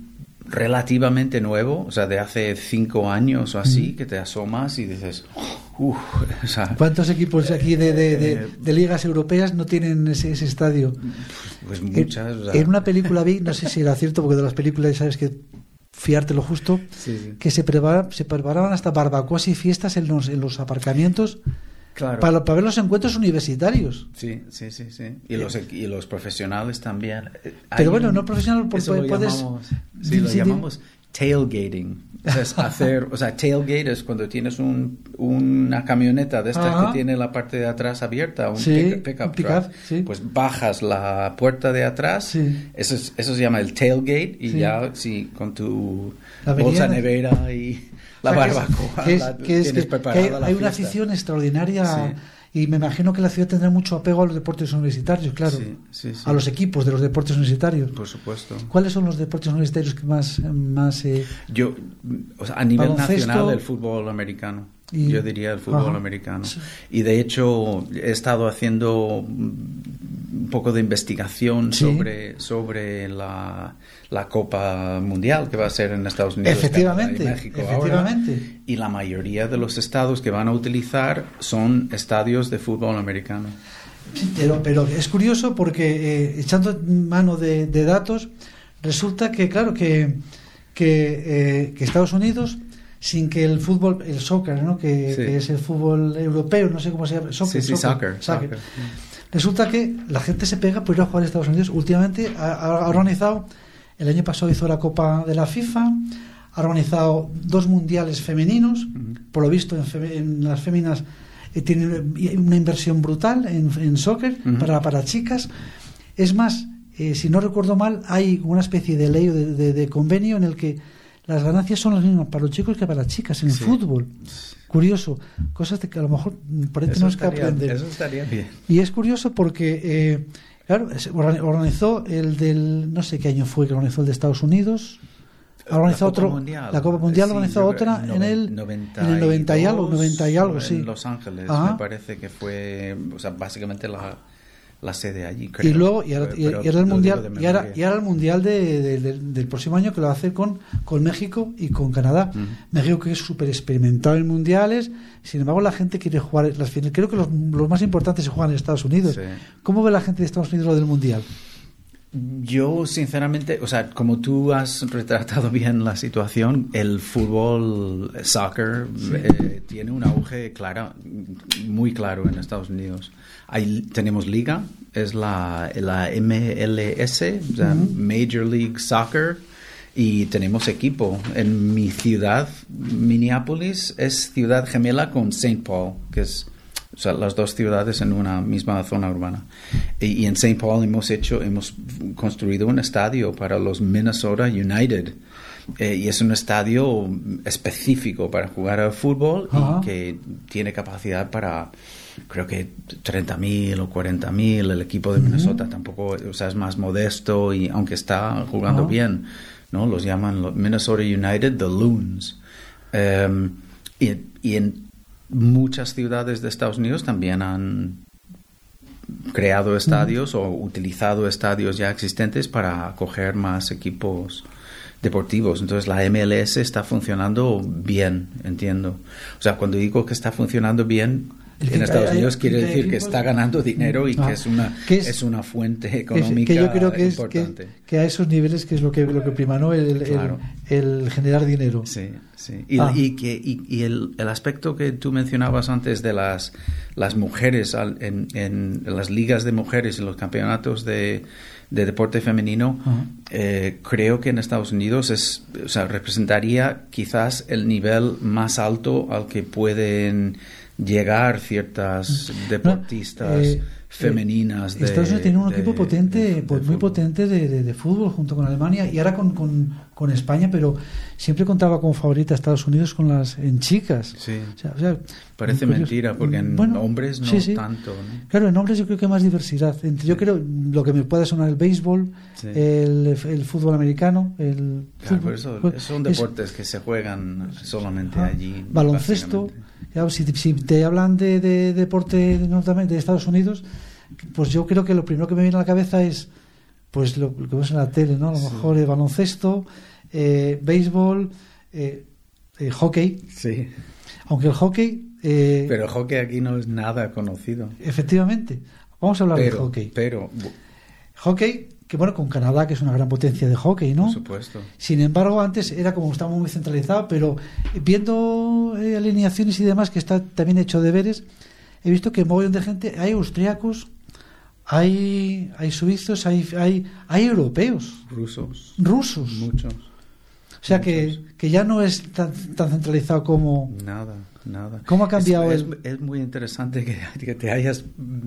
[SPEAKER 2] relativamente nuevo, o sea, de hace cinco años o así, uh-huh. que te asomas y dices, oh, Uf, o sea,
[SPEAKER 1] ¿Cuántos equipos aquí de, de, de,
[SPEAKER 2] eh,
[SPEAKER 1] de ligas europeas no tienen ese, ese estadio?
[SPEAKER 2] Pues muchas.
[SPEAKER 1] En,
[SPEAKER 2] o sea,
[SPEAKER 1] en una película vi, no sé si era cierto, porque de las películas sabes que fiarte lo justo,
[SPEAKER 2] sí, sí.
[SPEAKER 1] que se, prepara, se preparaban hasta barbacoas y fiestas en los, en los aparcamientos.
[SPEAKER 2] Claro.
[SPEAKER 1] Para, para ver los encuentros universitarios.
[SPEAKER 2] Sí, sí, sí, sí. Y los, y los profesionales también.
[SPEAKER 1] Pero
[SPEAKER 2] Hay
[SPEAKER 1] bueno,
[SPEAKER 2] un,
[SPEAKER 1] no profesional, por,
[SPEAKER 2] eso lo
[SPEAKER 1] puedes...
[SPEAKER 2] llamamos, sí, lo
[SPEAKER 1] sí,
[SPEAKER 2] llamamos tailgating. O sea, es hacer, o sea, tailgate es cuando tienes un, una camioneta de estas
[SPEAKER 1] Ajá.
[SPEAKER 2] que tiene la parte de atrás abierta, un
[SPEAKER 1] Sí,
[SPEAKER 2] pick, pick-up
[SPEAKER 1] un pick-up,
[SPEAKER 2] truck.
[SPEAKER 1] sí.
[SPEAKER 2] Pues bajas la puerta de atrás,
[SPEAKER 1] Sí.
[SPEAKER 2] eso, es, eso se llama el tailgate, y
[SPEAKER 1] Sí.
[SPEAKER 2] ya sí, con tu
[SPEAKER 1] La
[SPEAKER 2] bolsa
[SPEAKER 1] avenida-
[SPEAKER 2] nevera y la
[SPEAKER 1] O sea, que es-
[SPEAKER 2] barbacoa,
[SPEAKER 1] que es-
[SPEAKER 2] la-
[SPEAKER 1] que es
[SPEAKER 2] tienes
[SPEAKER 1] que-
[SPEAKER 2] preparada
[SPEAKER 1] que hay,
[SPEAKER 2] la
[SPEAKER 1] hay una
[SPEAKER 2] fiesta.
[SPEAKER 1] afición extraordinaria
[SPEAKER 2] Sí.
[SPEAKER 1] y me imagino que la ciudad tendrá mucho apego a los deportes universitarios, claro,
[SPEAKER 2] Sí, sí, sí.
[SPEAKER 1] a los equipos de los deportes universitarios.
[SPEAKER 2] Por supuesto.
[SPEAKER 1] ¿Cuáles son los deportes universitarios que más, más eh,
[SPEAKER 2] Yo, o sea, a nivel
[SPEAKER 1] Baloncesto
[SPEAKER 2] nacional, el fútbol americano.
[SPEAKER 1] y-
[SPEAKER 2] Yo diría el fútbol
[SPEAKER 1] Ajá.
[SPEAKER 2] americano.
[SPEAKER 1] Sí.
[SPEAKER 2] Y de hecho, he estado haciendo un poco de investigación
[SPEAKER 1] Sí.
[SPEAKER 2] sobre, sobre la, la Copa Mundial que va a ser en Estados Unidos,
[SPEAKER 1] Efectivamente,
[SPEAKER 2] Canadá y México
[SPEAKER 1] efectivamente.
[SPEAKER 2] ahora. Y la mayoría de los estados que van a utilizar son estadios de fútbol americano.
[SPEAKER 1] Pero, pero es curioso porque eh, echando mano de, de datos, resulta que, claro, que, que, eh, que Estados Unidos, sin que el fútbol, el soccer, ¿no? que,
[SPEAKER 2] Sí.
[SPEAKER 1] que es el fútbol europeo, no sé cómo se llama, soccer,
[SPEAKER 2] Sí, sí, soccer,
[SPEAKER 1] soccer.
[SPEAKER 2] soccer.
[SPEAKER 1] Resulta que la gente se pega por ir a jugar a Estados Unidos. Últimamente ha, ha organizado, el año pasado hizo la Copa de la FIFA, ha organizado dos mundiales femeninos,
[SPEAKER 2] Ujú.
[SPEAKER 1] por lo visto en, fe- en las féminas eh, tiene una inversión brutal en, en soccer
[SPEAKER 2] Ujú.
[SPEAKER 1] para, para chicas. Es más, eh, si no recuerdo mal, hay una especie de ley o de, de- de convenio en el que las ganancias son las mismas para los chicos que para las chicas en el
[SPEAKER 2] Sí.
[SPEAKER 1] fútbol. Curioso, cosas de que a lo mejor mm, por ahí
[SPEAKER 2] Eso
[SPEAKER 1] tenemos que
[SPEAKER 2] estaría,
[SPEAKER 1] aprender.
[SPEAKER 2] eso estaría bien.
[SPEAKER 1] Y es curioso porque, eh, claro, se orga- organizó el del, no sé qué año fue que organizó el de Estados Unidos. Ha organizado
[SPEAKER 2] La Copa
[SPEAKER 1] otro,
[SPEAKER 2] Mundial.
[SPEAKER 1] la Copa Mundial
[SPEAKER 2] Sí,
[SPEAKER 1] organizó
[SPEAKER 2] yo
[SPEAKER 1] otra
[SPEAKER 2] creo-
[SPEAKER 1] en el
[SPEAKER 2] noventa
[SPEAKER 1] en el noventa y algo, noventa y algo,
[SPEAKER 2] en
[SPEAKER 1] sí.
[SPEAKER 2] Los Ángeles,
[SPEAKER 1] Ajá.
[SPEAKER 2] me parece que fue, o sea, básicamente la, la sede allí,
[SPEAKER 1] Y
[SPEAKER 2] creo.
[SPEAKER 1] luego y ahora, y-
[SPEAKER 2] Pero
[SPEAKER 1] y ahora el
[SPEAKER 2] lo
[SPEAKER 1] mundial
[SPEAKER 2] digo de
[SPEAKER 1] y ahora,
[SPEAKER 2] memoria.
[SPEAKER 1] y ahora el mundial de, de- de- del próximo año que lo va a hacer con, con México y con Canadá.
[SPEAKER 2] Ujú.
[SPEAKER 1] México que es súper experimentado en mundiales, sin embargo la gente quiere jugar las finales. Creo que los, los más importantes se juegan en Estados Unidos.
[SPEAKER 2] Sí.
[SPEAKER 1] ¿Cómo ve la gente de Estados Unidos lo del mundial?
[SPEAKER 2] Yo, sinceramente, o sea, como tú has retratado bien la situación, el fútbol, el soccer, eh, tiene un auge claro, muy claro en Estados Unidos. Hay, tenemos liga, es la, la M L S, o sea,
[SPEAKER 1] Ujú.
[SPEAKER 2] Major League Soccer, y tenemos equipo. En mi ciudad, Minneapolis, es ciudad gemela con Saint Paul, que es, o sea, las dos ciudades en una misma zona urbana. Y, y en Saint Paul hemos hecho, hemos construido un estadio para los Minnesota United. Eh, y es un estadio específico para jugar al fútbol.
[SPEAKER 1] Ajá.
[SPEAKER 2] Y que tiene capacidad para, creo que treinta mil o cuarenta mil. El equipo de Minnesota
[SPEAKER 1] Ujú.
[SPEAKER 2] tampoco, o sea, es más modesto, y aunque está jugando
[SPEAKER 1] Ajá.
[SPEAKER 2] bien, ¿no? Los llaman los Minnesota United The Loons. Um, y, y en muchas ciudades de Estados Unidos también han creado estadios o utilizado estadios ya existentes para acoger más equipos deportivos. Entonces la M L S está funcionando bien, entiendo. O sea, cuando digo que está funcionando bien
[SPEAKER 1] Es que
[SPEAKER 2] en Estados
[SPEAKER 1] hay-
[SPEAKER 2] Unidos,
[SPEAKER 1] hay-
[SPEAKER 2] quiere
[SPEAKER 1] hay
[SPEAKER 2] decir que
[SPEAKER 1] equipos-
[SPEAKER 2] está ganando dinero y
[SPEAKER 1] Ah,
[SPEAKER 2] que es una
[SPEAKER 1] que es-
[SPEAKER 2] es una fuente
[SPEAKER 1] Que,
[SPEAKER 2] económica
[SPEAKER 1] que yo creo que es que,
[SPEAKER 2] importante.
[SPEAKER 1] que a esos niveles que es lo que lo que prima, ¿no? el, el-
[SPEAKER 2] Claro.
[SPEAKER 1] el generar dinero.
[SPEAKER 2] Sí, sí. Y,
[SPEAKER 1] Ah.
[SPEAKER 2] y que, y, y el, el aspecto que tú mencionabas antes de las, las mujeres al- en, en las ligas de mujeres y los campeonatos de, de deporte femenino,
[SPEAKER 1] Ajá.
[SPEAKER 2] eh, creo que en Estados Unidos es, o sea, representaría quizás el nivel más alto al que pueden llegar ciertas deportistas
[SPEAKER 1] eh,
[SPEAKER 2] femeninas.
[SPEAKER 1] Eh,
[SPEAKER 2] de,
[SPEAKER 1] Estados Unidos tiene un
[SPEAKER 2] de-
[SPEAKER 1] equipo potente,
[SPEAKER 2] de- de
[SPEAKER 1] pues, muy
[SPEAKER 2] fútbol.
[SPEAKER 1] potente de, de- de fútbol junto con Alemania y ahora con, con, con España, pero siempre contaba como favorita a Estados Unidos con las en chicas.
[SPEAKER 2] Sí.
[SPEAKER 1] O sea, o sea,
[SPEAKER 2] Parece
[SPEAKER 1] curioso.
[SPEAKER 2] mentira, porque en
[SPEAKER 1] Bueno,
[SPEAKER 2] hombres no
[SPEAKER 1] sí, sí.
[SPEAKER 2] tanto, ¿no?
[SPEAKER 1] Claro, en hombres yo creo que hay más diversidad. Entre- Yo
[SPEAKER 2] Sí.
[SPEAKER 1] creo lo que me puede sonar el béisbol,
[SPEAKER 2] Sí.
[SPEAKER 1] el, el fútbol americano, el
[SPEAKER 2] Claro,
[SPEAKER 1] fútbol-
[SPEAKER 2] por eso
[SPEAKER 1] pues,
[SPEAKER 2] son
[SPEAKER 1] es-
[SPEAKER 2] deportes que se juegan solamente
[SPEAKER 1] Ah,
[SPEAKER 2] allí.
[SPEAKER 1] baloncesto.
[SPEAKER 2] básicamente.
[SPEAKER 1] Ya, si, si te hablan de, de deporte de, Norteamérica, de Estados Unidos, pues yo creo que lo primero que me viene a la cabeza es pues lo, lo que vemos en la tele, ¿no? A lo
[SPEAKER 2] Sí.
[SPEAKER 1] mejor eh, baloncesto, eh, béisbol, eh, eh, hockey.
[SPEAKER 2] Sí.
[SPEAKER 1] Aunque el hockey... Eh,
[SPEAKER 2] pero el hockey aquí no es nada conocido.
[SPEAKER 1] Efectivamente. Vamos a hablar
[SPEAKER 2] pero,
[SPEAKER 1] de hockey.
[SPEAKER 2] Pero...
[SPEAKER 1] Hockey, que bueno, con Canadá, que es una gran potencia de hockey, ¿no?
[SPEAKER 2] Por supuesto.
[SPEAKER 1] Sin embargo, antes era como estaba muy centralizado, pero viendo eh, alineaciones y demás, que está también hecho deberes, he visto que mogollón de gente, hay austriacos, hay, hay suizos, hay, hay, hay europeos.
[SPEAKER 2] Rusos.
[SPEAKER 1] Rusos.
[SPEAKER 2] Muchos.
[SPEAKER 1] O sea, que, que ya no es tan, tan centralizado como...
[SPEAKER 2] Nada, nada.
[SPEAKER 1] ¿Cómo ha cambiado?
[SPEAKER 2] Es,
[SPEAKER 1] el...
[SPEAKER 2] es, es muy interesante que, que te hayas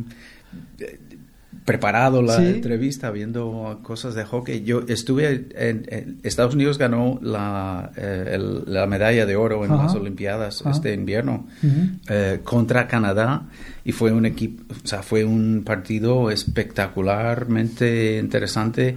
[SPEAKER 2] preparado la
[SPEAKER 1] ¿Sí?
[SPEAKER 2] entrevista viendo cosas de hockey. Yo estuve en, en Estados Unidos, ganó la, eh, el, la medalla de oro en
[SPEAKER 1] Ajá.
[SPEAKER 2] las Olimpiadas
[SPEAKER 1] Ajá.
[SPEAKER 2] este invierno
[SPEAKER 1] Uh-huh.
[SPEAKER 2] eh, contra Canadá, y fue un equipo, o sea, fue un partido espectacularmente interesante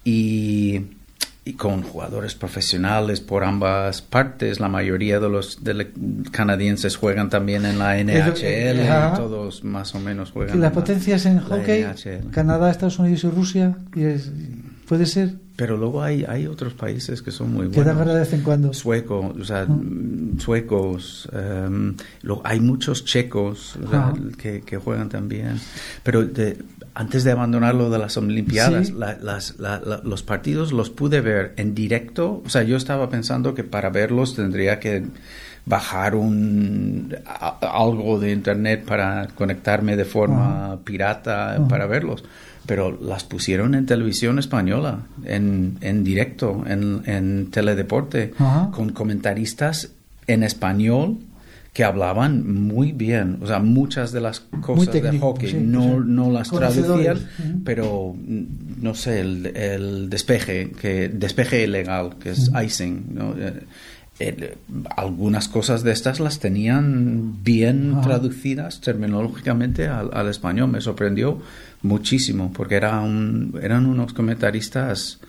[SPEAKER 2] y, y con jugadores profesionales por ambas partes. La mayoría de los de canadienses juegan también en la N H L,
[SPEAKER 1] Ajá.
[SPEAKER 2] todos más o menos juegan.
[SPEAKER 1] Las
[SPEAKER 2] en
[SPEAKER 1] potencias en
[SPEAKER 2] la
[SPEAKER 1] hockey,
[SPEAKER 2] N H L.
[SPEAKER 1] Canadá, Estados Unidos y Rusia, y es, puede ser
[SPEAKER 2] Pero luego hay, hay otros países que son muy
[SPEAKER 1] que da
[SPEAKER 2] buenos.
[SPEAKER 1] guerra de vez en cuando.
[SPEAKER 2] Sueco, o sea,
[SPEAKER 1] Ah.
[SPEAKER 2] suecos, um, lo, hay muchos checos, o sea,
[SPEAKER 1] Ah.
[SPEAKER 2] que, que juegan también. Pero de, antes de abandonar lo de las Olimpiadas,
[SPEAKER 1] Sí.
[SPEAKER 2] la, las, la, la, los partidos los pude ver en directo. O sea, yo estaba pensando que para verlos tendría que bajar un a, algo de internet para conectarme de forma
[SPEAKER 1] Ah.
[SPEAKER 2] pirata
[SPEAKER 1] Ah.
[SPEAKER 2] para verlos. Pero las pusieron en televisión española, en, en directo, en, en Teledeporte,
[SPEAKER 1] Ajá.
[SPEAKER 2] con comentaristas en español que hablaban muy bien. O sea, muchas de las cosas de
[SPEAKER 1] técnico,
[SPEAKER 2] hockey
[SPEAKER 1] sí,
[SPEAKER 2] no,
[SPEAKER 1] sí.
[SPEAKER 2] no las
[SPEAKER 1] Conocedores.
[SPEAKER 2] traducían,
[SPEAKER 1] Ujú.
[SPEAKER 2] pero no sé, el, el despeje, que despeje ilegal, que es
[SPEAKER 1] Ujú.
[SPEAKER 2] icing, ¿no? Eh, eh, algunas cosas de estas las tenían bien
[SPEAKER 1] Ajá.
[SPEAKER 2] traducidas terminológicamente al, al español. Me sorprendió muchísimo porque era un, eran unos comentaristas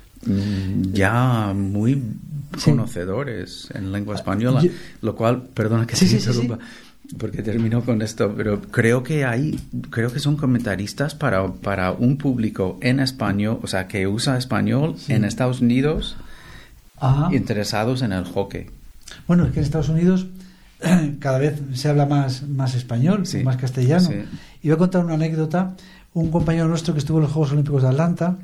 [SPEAKER 2] mm, ya muy
[SPEAKER 1] Sí.
[SPEAKER 2] conocedores en lengua española,
[SPEAKER 1] Yo-
[SPEAKER 2] lo cual, perdona que
[SPEAKER 1] Sí,
[SPEAKER 2] te
[SPEAKER 1] sí, sí,
[SPEAKER 2] interrumpa, porque termino con esto, pero creo que hay, creo que son comentaristas para, para un público en español, o sea, que usa español
[SPEAKER 1] Sí.
[SPEAKER 2] en Estados Unidos,
[SPEAKER 1] Ajá.
[SPEAKER 2] interesados en el hockey.
[SPEAKER 1] Bueno, es que en Estados Unidos cada vez se habla más, más español,
[SPEAKER 2] Sí.
[SPEAKER 1] más castellano.
[SPEAKER 2] Sí.
[SPEAKER 1] Y voy a contar una anécdota. Un compañero nuestro que estuvo en los Juegos Olímpicos de Atlanta,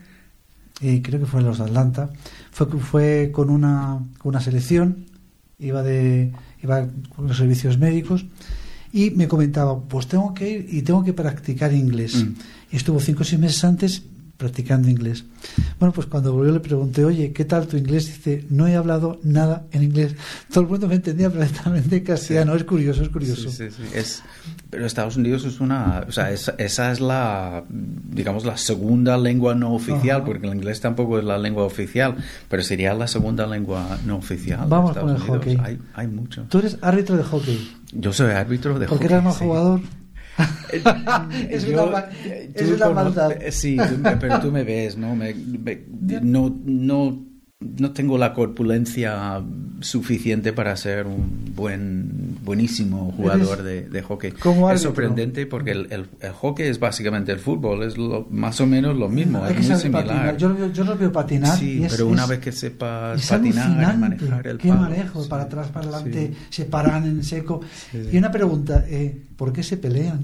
[SPEAKER 1] y creo que fue en los de Atlanta, fue, fue con una, con una selección, iba de iba con los servicios médicos, y me comentaba, pues tengo que ir y tengo que practicar inglés.
[SPEAKER 2] Mm.
[SPEAKER 1] Y estuvo cinco o seis meses antes practicando inglés. Bueno, pues cuando volvió le pregunté, oye, ¿qué tal tu inglés? Dice, no he hablado nada en inglés. Todo el mundo me entendía perfectamente en castellano.
[SPEAKER 2] Sí.
[SPEAKER 1] Es curioso, es curioso.
[SPEAKER 2] Sí, sí, sí. Es, pero Estados Unidos es una, o sea, es, esa es la, digamos, la segunda lengua no oficial,
[SPEAKER 1] Ajá.
[SPEAKER 2] porque el inglés tampoco es la lengua oficial, pero sería la segunda lengua no oficial. de
[SPEAKER 1] Vamos
[SPEAKER 2] Estados
[SPEAKER 1] con el
[SPEAKER 2] Unidos.
[SPEAKER 1] hockey.
[SPEAKER 2] Hay, hay mucho.
[SPEAKER 1] Tú eres árbitro de hockey.
[SPEAKER 2] Yo soy árbitro de
[SPEAKER 1] Porque
[SPEAKER 2] hockey.
[SPEAKER 1] eras mal
[SPEAKER 2] sí.
[SPEAKER 1] jugador.
[SPEAKER 2] Eh,
[SPEAKER 1] Es
[SPEAKER 2] yo-
[SPEAKER 1] una ma-
[SPEAKER 2] eh,
[SPEAKER 1] es
[SPEAKER 2] tú
[SPEAKER 1] una
[SPEAKER 2] cono-
[SPEAKER 1] maldad.
[SPEAKER 2] eh, Sí, tú me- pero tú me ves, ¿no? Me- me- no, no, no tengo la corpulencia suficiente para ser un buen, buenísimo jugador de, de hockey.
[SPEAKER 1] como
[SPEAKER 2] Es
[SPEAKER 1] árbitro.
[SPEAKER 2] sorprendente porque el, el, el hockey es básicamente el fútbol, es lo, más o menos lo mismo,
[SPEAKER 1] Hay
[SPEAKER 2] es
[SPEAKER 1] que
[SPEAKER 2] muy
[SPEAKER 1] saber
[SPEAKER 2] similar.
[SPEAKER 1] patinar. Yo, lo veo- yo los veo patinar.
[SPEAKER 2] Sí,
[SPEAKER 1] y es,
[SPEAKER 2] pero una
[SPEAKER 1] es-
[SPEAKER 2] vez que sepas
[SPEAKER 1] es
[SPEAKER 2] patinar y
[SPEAKER 1] alucinante.
[SPEAKER 2] manejar el
[SPEAKER 1] Qué
[SPEAKER 2] palo,
[SPEAKER 1] manejo,
[SPEAKER 2] sí.
[SPEAKER 1] para atrás, para adelante,
[SPEAKER 2] Sí.
[SPEAKER 1] se paran en seco.
[SPEAKER 2] Sí, sí.
[SPEAKER 1] Y una pregunta, eh, ¿por qué se pelean?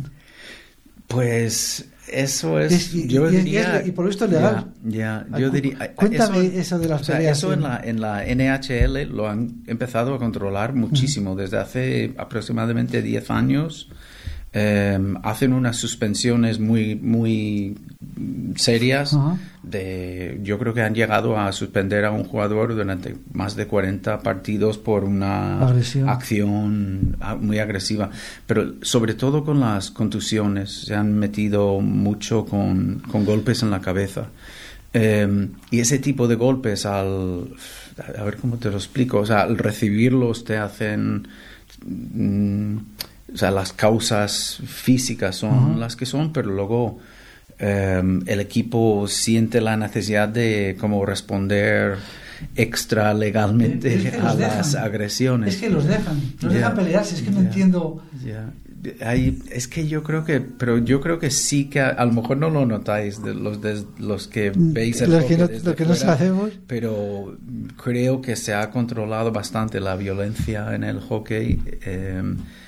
[SPEAKER 2] Pues eso es,
[SPEAKER 1] Es- y-
[SPEAKER 2] yo
[SPEAKER 1] y- y
[SPEAKER 2] diría,
[SPEAKER 1] es- y por esto es legal.
[SPEAKER 2] Ya, ya,
[SPEAKER 1] Ay,
[SPEAKER 2] yo
[SPEAKER 1] cu-
[SPEAKER 2] diría,
[SPEAKER 1] cuéntame eso de las
[SPEAKER 2] o sea,
[SPEAKER 1] peleas,
[SPEAKER 2] eso
[SPEAKER 1] sí.
[SPEAKER 2] en la en la N H L lo han empezado a controlar muchísimo desde hace aproximadamente diez años. Eh, hacen unas suspensiones muy muy serias.
[SPEAKER 1] Ajá.
[SPEAKER 2] De, yo creo que han llegado a suspender a un jugador durante más de cuarenta partidos por una
[SPEAKER 1] Agresión.
[SPEAKER 2] acción ah, muy agresiva, pero sobre todo con las contusiones. Se han metido mucho con, con golpes en la cabeza. Eh, y ese tipo de golpes, al a ver cómo te lo explico, o sea, al recibirlos te hacen mm, o sea, las causas físicas son
[SPEAKER 1] Ajá.
[SPEAKER 2] las que son, pero luego eh, el equipo siente la necesidad de como responder extra legalmente
[SPEAKER 1] Es que
[SPEAKER 2] a
[SPEAKER 1] los
[SPEAKER 2] las
[SPEAKER 1] dejan.
[SPEAKER 2] agresiones.
[SPEAKER 1] Es que los dejan, los
[SPEAKER 2] Ya,
[SPEAKER 1] dejan pelearse, es que no
[SPEAKER 2] ya,
[SPEAKER 1] entiendo.
[SPEAKER 2] ya. hay, es que yo creo que, pero yo creo que sí que a, a lo mejor no lo notáis de los de, los que veis el
[SPEAKER 1] los
[SPEAKER 2] hockey
[SPEAKER 1] que no,
[SPEAKER 2] desde
[SPEAKER 1] lo que
[SPEAKER 2] fuera,
[SPEAKER 1] no sabemos,
[SPEAKER 2] pero creo que se ha controlado bastante la violencia en el hockey eh,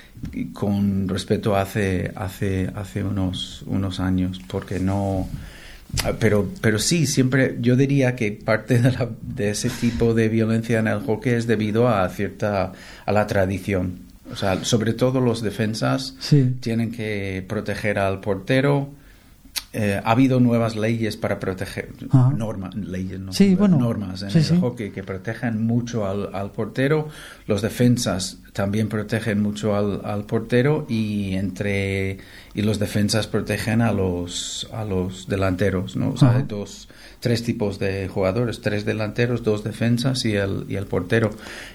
[SPEAKER 2] con respecto a hace hace hace unos unos años, porque no. Pero, pero sí, siempre yo diría que parte de, la, de ese tipo de violencia en el hockey es debido a cierta a la tradición. O sea, sobre todo los defensas
[SPEAKER 1] sí.
[SPEAKER 2] tienen que proteger al portero. Eh, ha habido nuevas leyes para proteger normas, leyes, no,
[SPEAKER 1] sí, bueno,
[SPEAKER 2] normas en
[SPEAKER 1] sí,
[SPEAKER 2] el
[SPEAKER 1] sí.
[SPEAKER 2] hockey que protegen mucho al, al portero. Los defensas también protegen mucho al, al portero y entre y los defensas protegen a los a los delanteros, ¿no? O sea, hay dos tres tipos de jugadores, tres delanteros, dos defensas y el y el portero,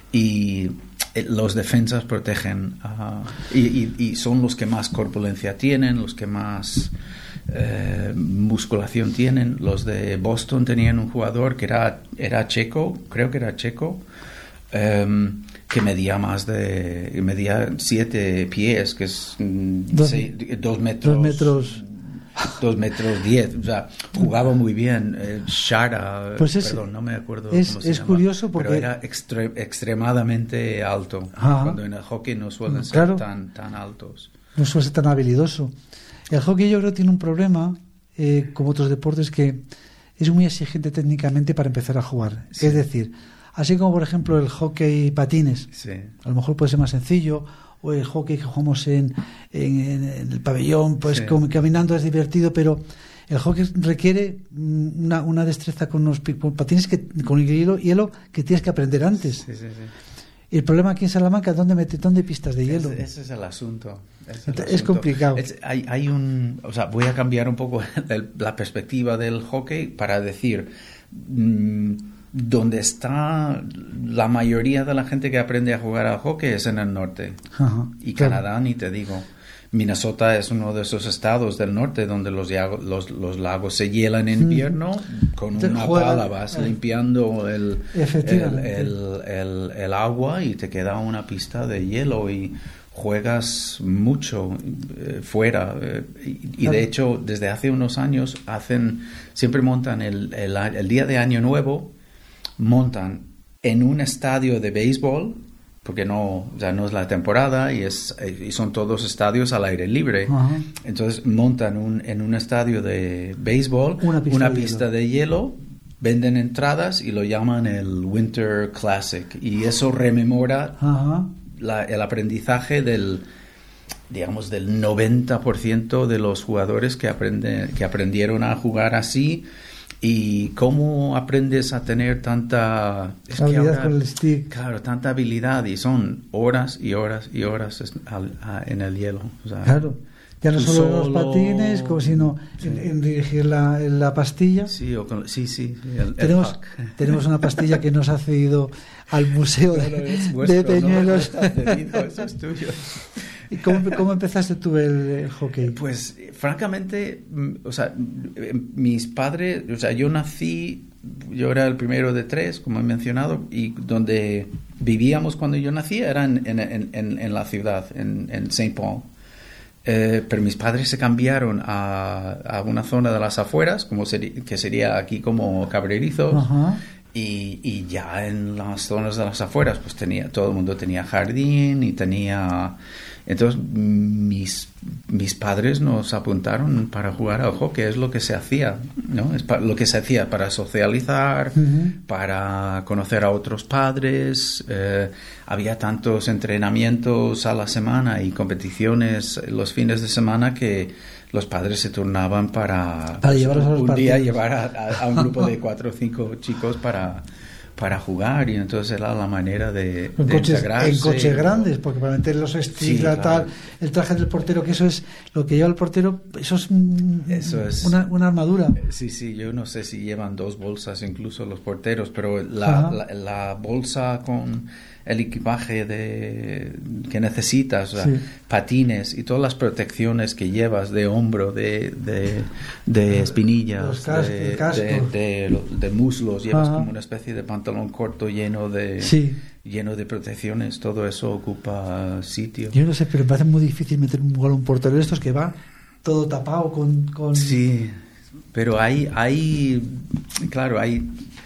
[SPEAKER 2] y los defensas protegen uh, y, y, y son los que más corpulencia tienen, los que más Eh, musculación tienen. Los de Boston tenían un jugador que era era checo, creo que era checo, um, que medía más de medía siete pies, que es
[SPEAKER 1] dos,
[SPEAKER 2] seis, dos metros
[SPEAKER 1] dos metros
[SPEAKER 2] dos metros diez, o sea, jugaba muy bien. eh, Shara,
[SPEAKER 1] pues es,
[SPEAKER 2] perdón, no me acuerdo
[SPEAKER 1] es,
[SPEAKER 2] cómo se
[SPEAKER 1] es
[SPEAKER 2] llama,
[SPEAKER 1] curioso porque
[SPEAKER 2] pero era extre, extremadamente alto.
[SPEAKER 1] Ajá.
[SPEAKER 2] Cuando en el hockey no suelen ser
[SPEAKER 1] claro.
[SPEAKER 2] tan tan altos,
[SPEAKER 1] no suele ser tan habilidoso. El hockey yo creo que tiene un problema, eh, como otros deportes, que es muy exigente técnicamente para empezar a jugar. Sí. Es decir, así como por ejemplo el hockey patines,
[SPEAKER 2] sí.
[SPEAKER 1] a lo mejor puede ser más sencillo, o el hockey que jugamos en, en, en el pabellón, pues sí. como caminando es divertido, pero el hockey requiere una, una destreza con unos con patines, que, con el hielo, hielo que tienes que aprender antes.
[SPEAKER 2] Sí, sí, sí.
[SPEAKER 1] Y el problema aquí en Salamanca, ¿dónde mete dónde pistas de hielo?
[SPEAKER 2] Ese, ese es el asunto. Es, el
[SPEAKER 1] es
[SPEAKER 2] asunto.
[SPEAKER 1] complicado.
[SPEAKER 2] Es, hay, hay un, o sea, voy a cambiar un poco el, la perspectiva del hockey para decir, mmm, donde está la mayoría de la gente que aprende a jugar al hockey es en el norte.
[SPEAKER 1] Ajá,
[SPEAKER 2] y
[SPEAKER 1] claro.
[SPEAKER 2] Canadá, ni te digo. Minnesota es uno de esos estados del norte donde los, los, los lagos se hielan en invierno. Mm. Con
[SPEAKER 1] te
[SPEAKER 2] una
[SPEAKER 1] juega,
[SPEAKER 2] pala vas eh, limpiando el, el, el, el, el agua y te queda una pista de hielo y juegas mucho eh, fuera. Eh, y, y de hecho, desde hace unos años hacen siempre montan el, el, el día de Año Nuevo, montan en un estadio de béisbol, porque no, ya no es la temporada y, es, y son todos estadios al aire libre.
[SPEAKER 1] Ajá.
[SPEAKER 2] Entonces montan un, en un estadio de béisbol
[SPEAKER 1] una pista,
[SPEAKER 2] una
[SPEAKER 1] de,
[SPEAKER 2] pista
[SPEAKER 1] hielo.
[SPEAKER 2] de hielo, venden entradas y lo llaman el Winter Classic. Y eso rememora la, el aprendizaje del, digamos, del noventa por ciento de los jugadores que, aprende, que aprendieron a jugar así. ¿Y cómo aprendes a tener tanta
[SPEAKER 1] es habilidad que ahora, con el stick?
[SPEAKER 2] Claro, tanta habilidad, y son horas y horas y horas en el hielo. O sea,
[SPEAKER 1] claro, ya no solo,
[SPEAKER 2] solo
[SPEAKER 1] los patines, como sino sí. en, en dirigir la, en la pastilla.
[SPEAKER 2] Sí, o con, sí, sí. El,
[SPEAKER 1] tenemos,
[SPEAKER 2] el
[SPEAKER 1] tenemos una pastilla que nos ha cedido al Museo de, no vuestro, de Peñuelos.
[SPEAKER 2] No cedido, eso es tuyo.
[SPEAKER 1] ¿Y cómo, cómo empezaste tú el, el hockey?
[SPEAKER 2] Pues, francamente, o sea, mis padres, o sea, yo nací, yo era el primero de tres, como he mencionado, y donde vivíamos cuando yo nací era en, en, en, en la ciudad, en, en Saint Paul. Eh, pero mis padres se cambiaron a, a una zona de las afueras, como sería, que sería aquí como Cabrerizos.
[SPEAKER 1] Ajá.
[SPEAKER 2] Y, y ya en las zonas de las afueras, pues tenía, todo el mundo tenía jardín y tenía... Entonces mis, mis padres nos apuntaron para jugar al hockey, es lo que se hacía, ¿no? Es pa- lo que se hacía para socializar, uh-huh. para conocer a otros padres. Eh, había tantos entrenamientos a la semana y competiciones los fines de semana que los padres se turnaban para,
[SPEAKER 1] para llevarlos a los
[SPEAKER 2] un
[SPEAKER 1] partidos.
[SPEAKER 2] día llevar a, a, a un grupo de cuatro o cinco chicos para... para jugar, y entonces era la manera de,
[SPEAKER 1] en
[SPEAKER 2] de
[SPEAKER 1] coches,
[SPEAKER 2] integrarse.
[SPEAKER 1] En coches grandes, porque para meter los sticks, sí, la
[SPEAKER 2] claro.
[SPEAKER 1] tal, el traje del portero, que eso es lo que lleva el portero, eso es,
[SPEAKER 2] eso es
[SPEAKER 1] una, una armadura.
[SPEAKER 2] Sí, sí, yo no sé si llevan dos bolsas incluso los porteros, pero la, la, la bolsa con el equipaje de, que necesitas, o sea, sí. patines y todas las protecciones que llevas de hombro, de, de, de espinillas,
[SPEAKER 1] cascos,
[SPEAKER 2] de,
[SPEAKER 1] cascos.
[SPEAKER 2] de, de, de muslos, llevas Ajá. como una especie de pantalón corto lleno de,
[SPEAKER 1] sí.
[SPEAKER 2] lleno de protecciones, todo eso ocupa sitio.
[SPEAKER 1] Yo no sé, pero me parece muy difícil meter un gol a un portero de estos que va todo tapado con... con...
[SPEAKER 2] Sí, pero hay, hay claro, hay...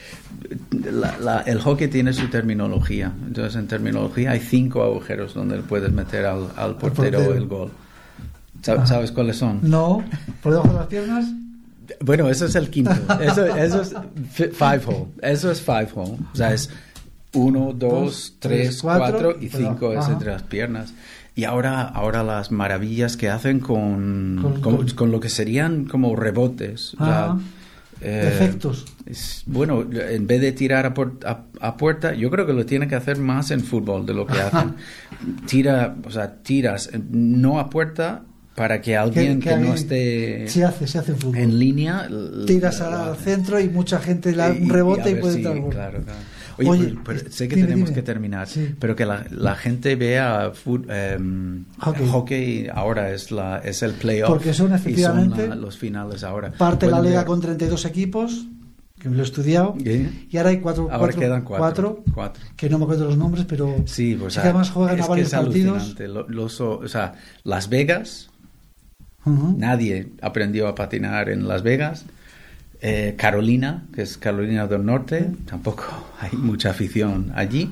[SPEAKER 2] La, la, el hockey tiene su terminología. Entonces, en terminología hay cinco agujeros donde puedes meter al, al portero, portero el gol. ¿Sabes, ¿Sabes cuáles son?
[SPEAKER 1] No, por debajo de las piernas.
[SPEAKER 2] Bueno, eso es el quinto. Eso, eso es five hole. Eso es five hole. O sea, es uno, dos, dos tres, tres, cuatro, cuatro y cinco es entre las piernas. Y ahora, ahora las maravillas que hacen con, con, con, con, con lo que serían como rebotes. O sea,
[SPEAKER 1] eh, efectos.
[SPEAKER 2] Es, bueno, en vez de tirar a, por, a, a puerta, yo creo que lo tiene que hacer más en fútbol de lo que hacen. Tira, o sea, tiras no a puerta para que alguien que, que, que no esté
[SPEAKER 1] se hace, se hace en, fútbol.
[SPEAKER 2] En línea
[SPEAKER 1] tiras al centro y mucha gente la, un rebote y, y, y puede
[SPEAKER 2] sí,
[SPEAKER 1] entrar.
[SPEAKER 2] Claro, claro. Oye, Oye pero, pero sé que dime, tenemos dime. que terminar, sí. pero que la, la gente vea food, um, hockey. hockey ahora es la es el playoff.
[SPEAKER 1] Porque son efectivamente
[SPEAKER 2] y son la, los finales ahora.
[SPEAKER 1] Parte de la liga ver? con treinta y dos equipos, que me lo he estudiado, ¿sí? Y ahora hay cuatro,
[SPEAKER 2] ahora
[SPEAKER 1] cuatro,
[SPEAKER 2] quedan cuatro,
[SPEAKER 1] cuatro, cuatro, que no me acuerdo los nombres, pero
[SPEAKER 2] sí, pues,
[SPEAKER 1] sí que además juegan a varios partidos.
[SPEAKER 2] Lo, los, o sea, Las Vegas, uh-huh. Nadie aprendió a patinar en Las Vegas. Eh, Carolina, que es Carolina del Norte, tampoco hay mucha afición allí.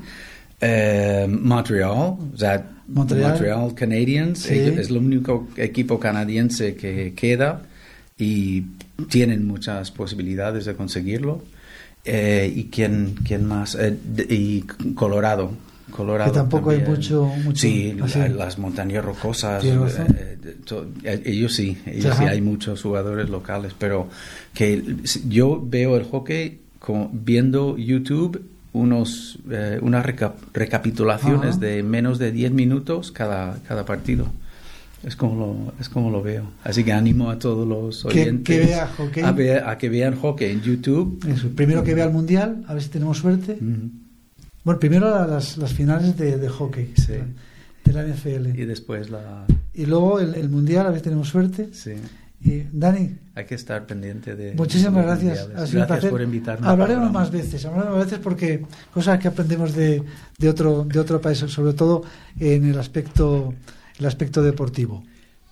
[SPEAKER 2] Eh, Montreal, o sea, Montreal, Montreal Canadiens, sí. ellos, es el único equipo canadiense que queda y tienen muchas posibilidades de conseguirlo. Eh, ¿Y quién, quién más? Eh, de, y Colorado. Colorado
[SPEAKER 1] que tampoco
[SPEAKER 2] también.
[SPEAKER 1] hay mucho, mucho
[SPEAKER 2] sí, la, las montañas rocosas eh, to, ellos sí ellos sí hay muchos jugadores locales, pero que yo veo el hockey como viendo YouTube unos eh, unas reca, recapitulaciones Ajá. de menos de diez minutos cada cada partido. Es como lo, es como lo veo. Así que animo a todos los oyentes
[SPEAKER 1] que, que vea hockey.
[SPEAKER 2] A, ver, a que vean hockey en YouTube.
[SPEAKER 1] Eso, primero que vea el Mundial, a ver si tenemos suerte. Uh-huh. Bueno, primero las, las finales de, de hockey,
[SPEAKER 2] sí.
[SPEAKER 1] de la N F L.
[SPEAKER 2] Y después la...
[SPEAKER 1] Y luego el, el Mundial, a ver si tenemos suerte.
[SPEAKER 2] Sí.
[SPEAKER 1] Y Dani...
[SPEAKER 2] Hay que estar pendiente de...
[SPEAKER 1] Muchísimas gracias.
[SPEAKER 2] Gracias por invitarme.
[SPEAKER 1] Hablaremos más veces, hablaremos más veces porque cosas que aprendemos de, de, otro, de otro país, sobre todo en el aspecto, el aspecto deportivo.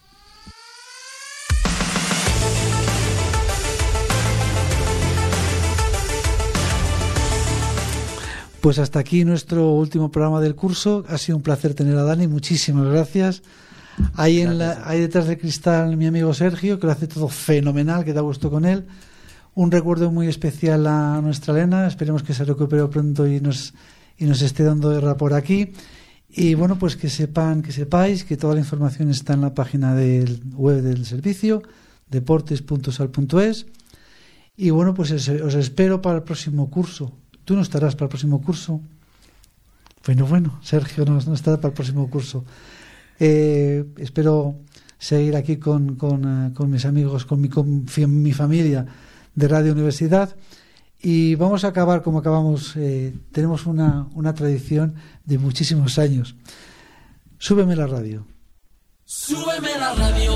[SPEAKER 1] Pues hasta aquí nuestro último programa del curso. Ha sido un placer tener a Dani. Muchísimas gracias. Hay, en la, hay detrás del cristal mi amigo Sergio, que lo hace todo fenomenal, que da gusto con él. Un recuerdo muy especial a nuestra Elena. Esperemos que se recupere pronto y nos, y nos esté dando guerra por aquí. Y bueno, pues que sepan, que sepáis que toda la información está en la página del web del servicio, deportes punto sal punto es. Y bueno, pues os, os espero para el próximo curso. Tú no estarás para el próximo curso. Bueno, bueno, Sergio no, no estará para el próximo curso. Eh, espero seguir aquí con, con, uh, con mis amigos, con mi, con mi familia de Radio Universidad. Y vamos a acabar como acabamos. Eh, tenemos una, una tradición de muchísimos años. Súbeme la radio.
[SPEAKER 9] Súbeme la radio.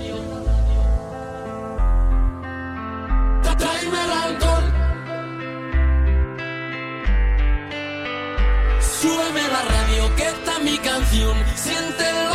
[SPEAKER 9] Tráeme el alcohol. Súbeme la radio, que está mi canción. Siente